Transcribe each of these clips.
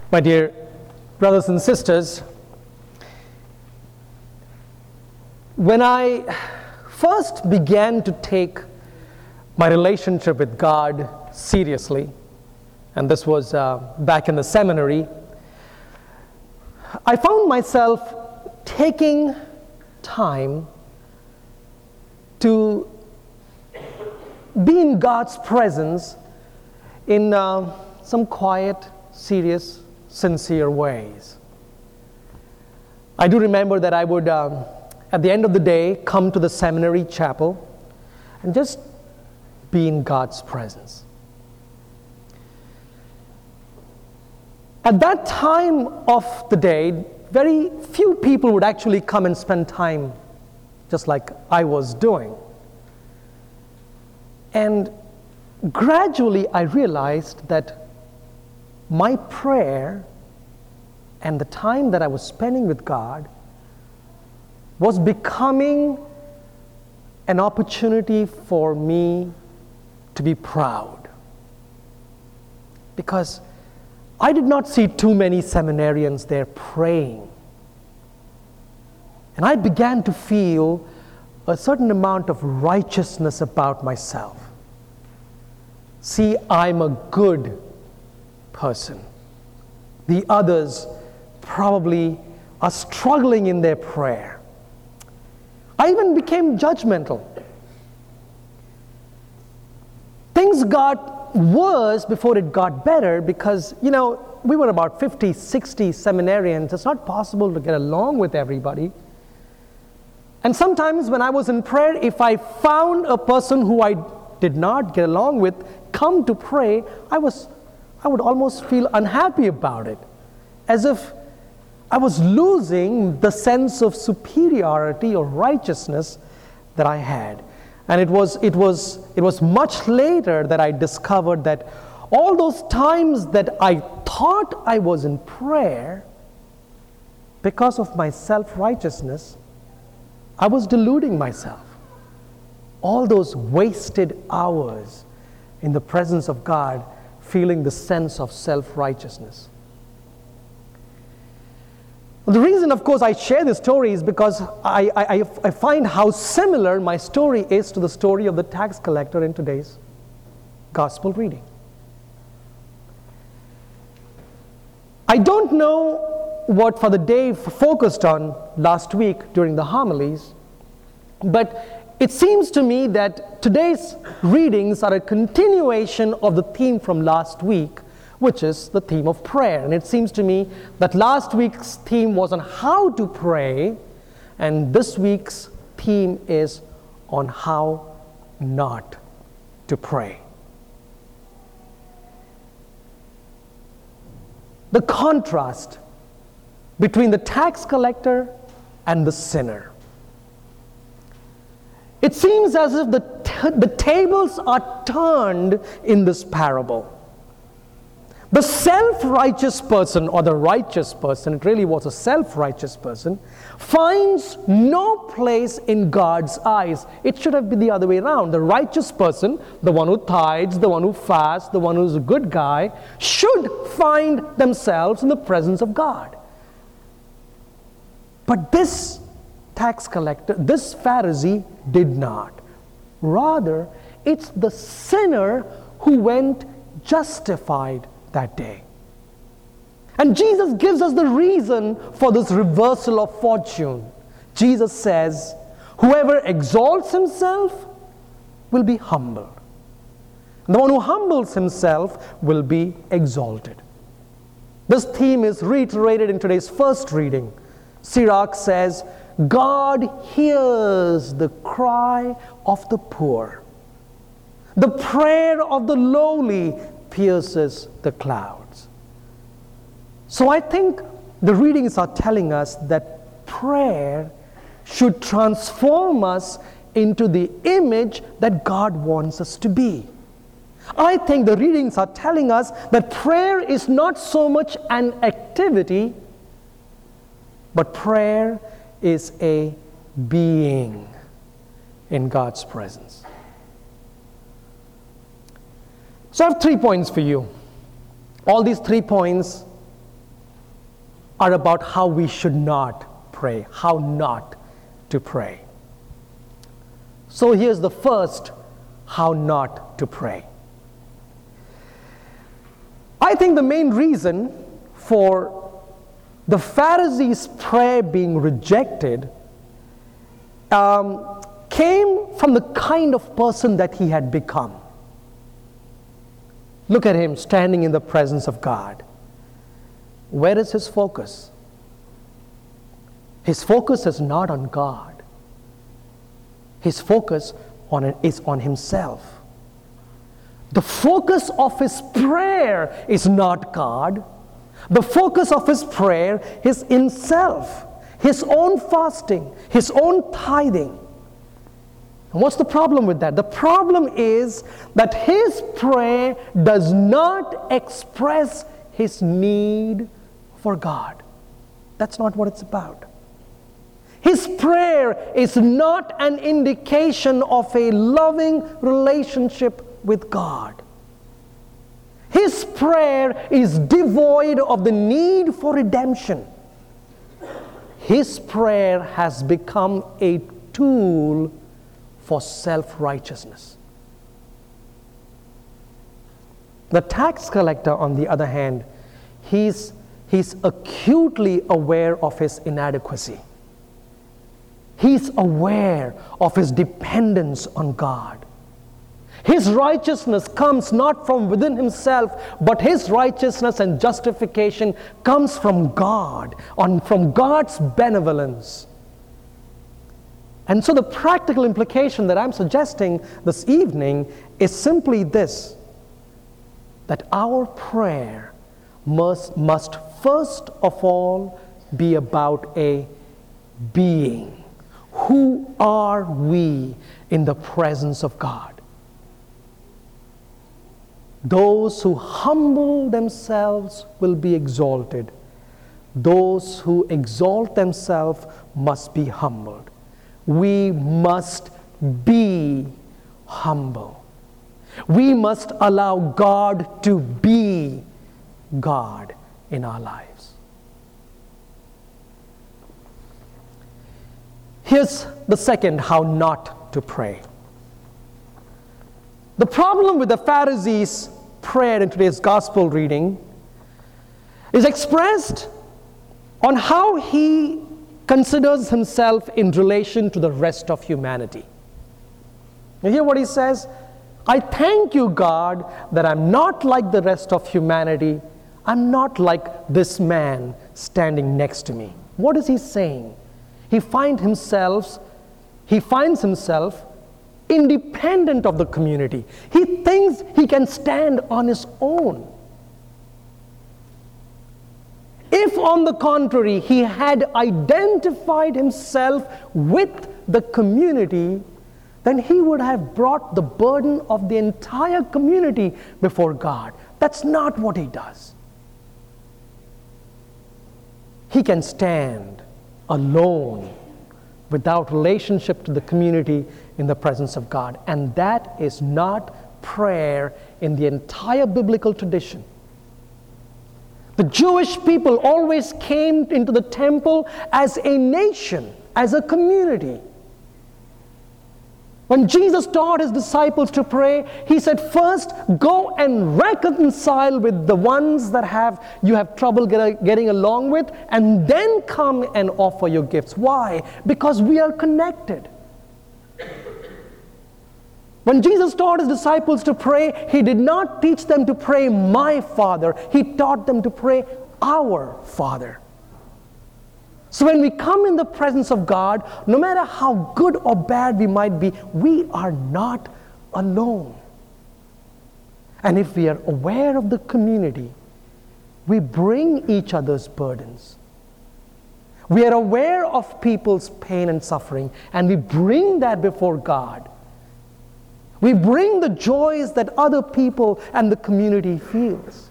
My dear brothers and sisters, when I first began to take my relationship with God seriously, and this was back in the seminary, I found myself taking time to be in God's presence in some quiet, serious, sincere ways. I do remember that I would, at the end of the day, come to the seminary chapel and just be in God's presence. At that time of the day, very few people would actually come and spend time just like I was doing. And gradually I realized that my prayer and the time that I was spending with God was becoming an opportunity for me to be proud. Because I did not see too many seminarians there praying. And I began to feel a certain amount of righteousness about myself. See, I'm a good person. The others probably are struggling in their prayer. I even became judgmental. Things got worse before it got better because, we were about 50, 60 seminarians. It's not possible to get along with everybody. And sometimes when I was in prayer, if I found a person who I did not get along with come to pray, I would almost feel unhappy about it, as if I was losing the sense of superiority or righteousness that I had. And it was much later that I discovered that all those times that I thought I was in prayer, because of my self-righteousness, I was deluding myself. All those wasted hours in the presence of God, feeling the sense of self-righteousness. The reason, of course, I share this story is because I find how similar my story is to the story of the tax collector in today's gospel reading. I don't know what Father Dave focused on last week during the homilies, but it seems to me that today's readings are a continuation of the theme from last week, which is the theme of prayer. And it seems to me that last week's theme was on how to pray, and this week's theme is on how not to pray. The contrast between the tax collector and the sinner. It seems as if the tables are turned in this parable. The self-righteous person, or the righteous person, it really was a self-righteous person, finds no place in God's eyes. It should have been the other way around. The righteous person, the one who tithes, the one who fasts, the one who's a good guy, should find themselves in the presence of God. But this tax collector, this Pharisee, did not. Rather, it's the sinner who went justified that day. And Jesus gives us the reason for this reversal of fortune. Jesus says, whoever exalts himself will be humbled. And the one who humbles himself will be exalted. This theme is reiterated in today's first reading. Sirach says, God hears the cry of the poor. The prayer of the lowly pierces the clouds. So I think the readings are telling us that prayer should transform us into the image that God wants us to be. I think the readings are telling us that prayer is not so much an activity, but prayer is a being in God's presence. So I have 3 points for you. All these 3 points are about how we should not pray, how not to pray. So here's the first, how not to pray. I think the main reason for the Pharisees' prayer being rejected came from the kind of person that he had become. Look at him standing in the presence of God. Where is his focus? His focus is not on God. His focus is on himself. The focus of his prayer is not God. The focus of his prayer is himself, his own fasting, his own tithing. And what's the problem with that? The problem is that his prayer does not express his need for God. That's not what it's about. His prayer is not an indication of a loving relationship with God. His prayer is devoid of the need for redemption. His prayer has become a tool for self-righteousness. The tax collector, on the other hand, he's acutely aware of his inadequacy. He's aware of his dependence on God. His righteousness comes not from within himself, but his righteousness and justification comes from God, from God's benevolence. And so the practical implication that I'm suggesting this evening is simply this, that our prayer must first of all be about a being. Who are we in the presence of God? Those who humble themselves will be exalted. Those who exalt themselves must be humbled. We must be humble. We must allow God to be God in our lives. Here's the second, how not to pray. The problem with the Pharisees' prayer in today's gospel reading is expressed on how he considers himself in relation to the rest of humanity. You hear what he says? I thank you, God, that I'm not like the rest of humanity. I'm not like this man standing next to me. What is he saying? He finds himself independent of the community. He thinks he can stand on his own. If, on the contrary, he had identified himself with the community, then he would have brought the burden of the entire community before God. That's not what he does. He can stand alone without relationship to the community in the presence of God. And that is not prayer in the entire biblical tradition. The Jewish people always came into the temple as a nation, as a community. When Jesus taught his disciples to pray, he said, first, go and reconcile with the ones that you have trouble getting along with, and then come and offer your gifts. Why? Because we are connected. When Jesus taught his disciples to pray, he did not teach them to pray, my Father. He taught them to pray, our Father. So when we come in the presence of God, no matter how good or bad we might be, we are not alone. And if we are aware of the community, we bring each other's burdens. We are aware of people's pain and suffering, and we bring that before God. We bring the joys that other people and the community feels.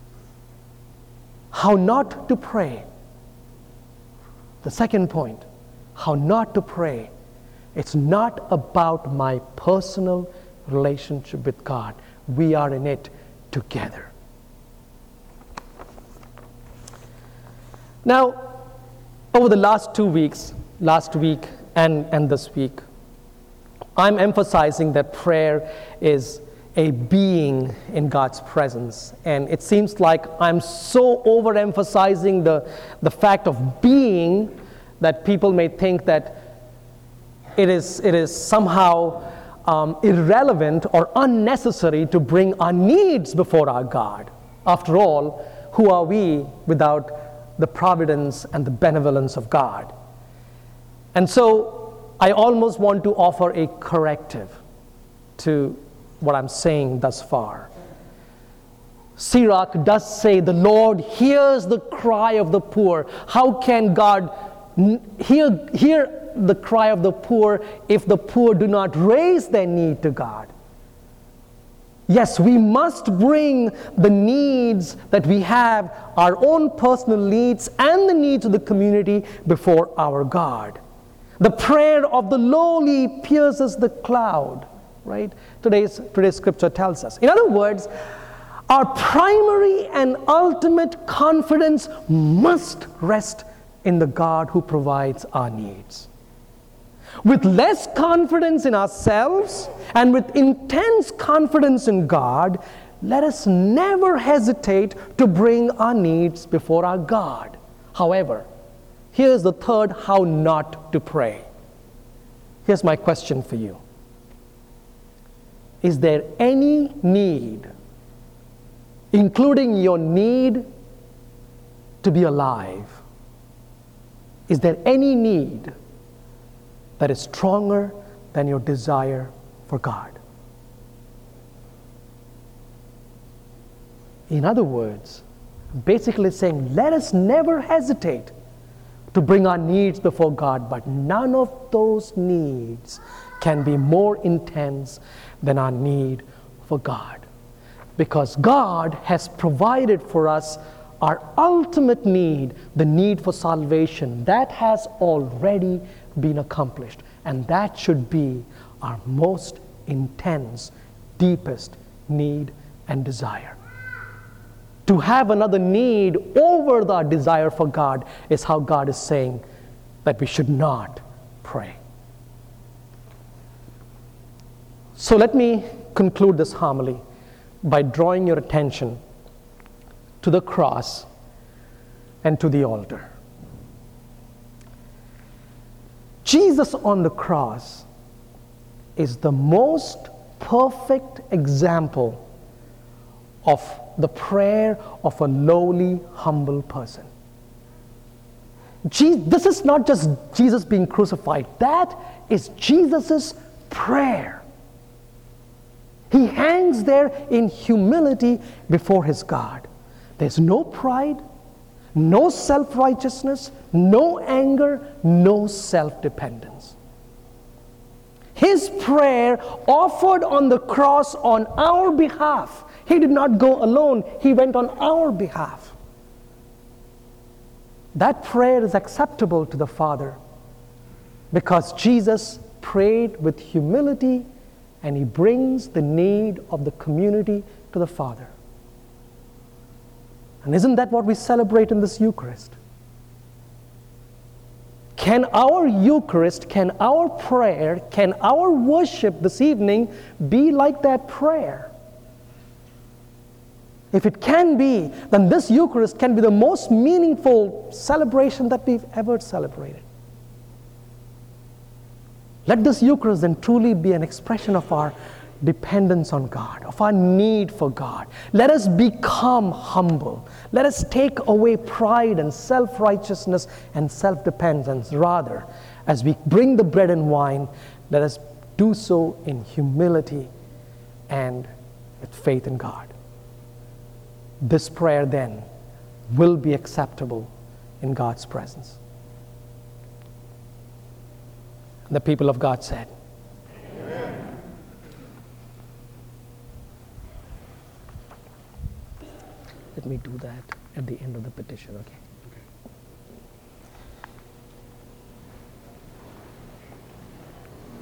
How not to pray. The second point, how not to pray. It's not about my personal relationship with God. We are in it together. Now, over the last 2 weeks, last week and this week, I'm emphasizing that prayer is a being in God's presence. And it seems like I'm so overemphasizing the fact of being that people may think that it is somehow irrelevant or unnecessary to bring our needs before our God. After all, who are we without the providence and the benevolence of God? And so I almost want to offer a corrective to what I'm saying thus far. Sirach does say, the Lord hears the cry of the poor. How can God hear the cry of the poor if the poor do not raise their need to God? Yes, we must bring the needs that we have, our own personal needs and the needs of the community before our God. The prayer of the lowly pierces the cloud, right? Today's scripture tells us. In other words, our primary and ultimate confidence must rest in the God who provides our needs. With less confidence in ourselves and with intense confidence in God, let us never hesitate to bring our needs before our God. However, here's the third how not to pray. Here's my question for you. Is there any need, including your need to be alive, is there any need that is stronger than your desire for God? In other words, basically saying, let us never hesitate to bring our needs before God, but none of those needs can be more intense than our need for God. Because God has provided for us our ultimate need, the need for salvation. That has already been accomplished, and that should be our most intense, deepest need and desire. To have another need over our desire for God is how God is saying that we should not pray. So let me conclude this homily by drawing your attention to the cross and to the altar. Jesus on the cross is the most perfect example of the prayer of a lowly, humble person. This is not just Jesus being crucified. That is Jesus' prayer. He hangs there in humility before his God. There's no pride, no self-righteousness, no anger, no self-dependence. His prayer offered on the cross on our behalf. He did not go alone. He went on our behalf. That prayer is acceptable to the Father because Jesus prayed with humility and he brings the need of the community to the Father. And isn't that what we celebrate in this Eucharist? Can our Eucharist, can our prayer, can our worship this evening be like that prayer? If it can be, then this Eucharist can be the most meaningful celebration that we've ever celebrated. Let this Eucharist then truly be an expression of our dependence on God, of our need for God. Let us become humble. Let us take away pride and self-righteousness and self-dependence. Rather, as we bring the bread and wine, let us do so in humility and with faith in God. This prayer then will be acceptable in God's presence. And the people of God said, Amen. Let me do that at the end of the petition, okay?